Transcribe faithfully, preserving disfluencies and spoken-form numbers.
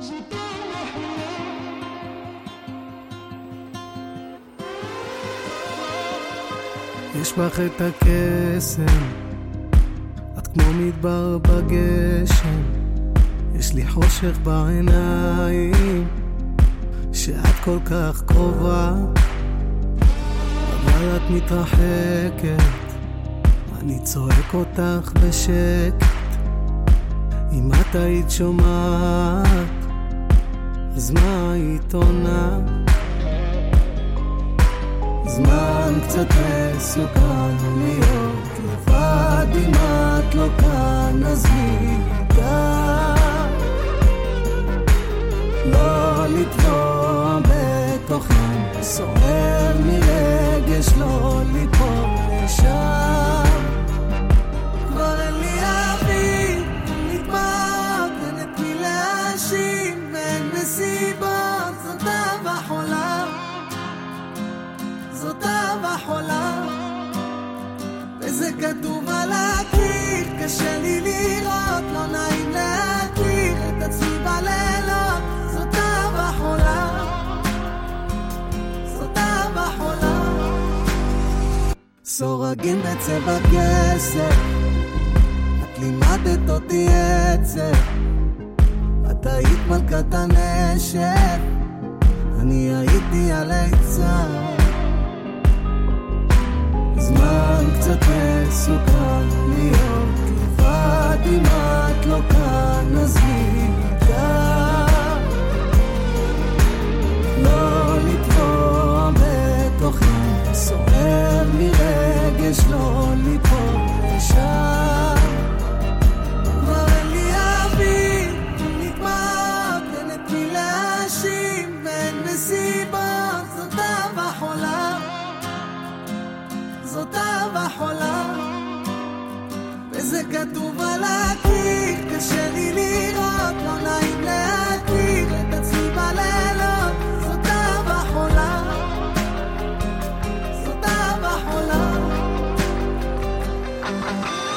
יש בך את הקסם, את כמו מדבר בגשם, יש לי חושך בעיניים, שאת כל כך קרובה, אבל את מתרחקת, אני צועק אותך בשקט, אם את היית שומעת, אז מה היית עונה? זמן קצת מסוכן להיות לבד, אם את לא כאן אז מי ידע, לא לטבוע בתוכן סוער מרגש, לא ליפול לשם, כבר אין לי אוויר, נתמק, אין את מי להאשים, אין מסיבות, זאת אהבה חולה, זאת אהבה חולה, וזה כתוב על הקיר, קשה לי לראות, לא נעים להכיר את עצמי בלילות, זאת אהבה חולה, זאת אהבה חולה, סורגים בצבע כסף, את לימדת אותי עצב, את היית מלכת הנשק, אני הייתי על היצר, זמן קצת מסוכן להיות לבד, אם את לא כאן אז מי ידע, לא לטבוע בתוכן סוער מרגש, לא ליפול לשם, כבר אין לי אוויר, נתמק, אין את מי להאשים, ואין מסיבות, זאת אהבה חולה, זאת אהבה חולה, וזה כתוב על הקיר, קשה לי לראות, לא נעים להכיר את עצמי בלילות, זאת אהבה חולה, זאת אהבה חולה.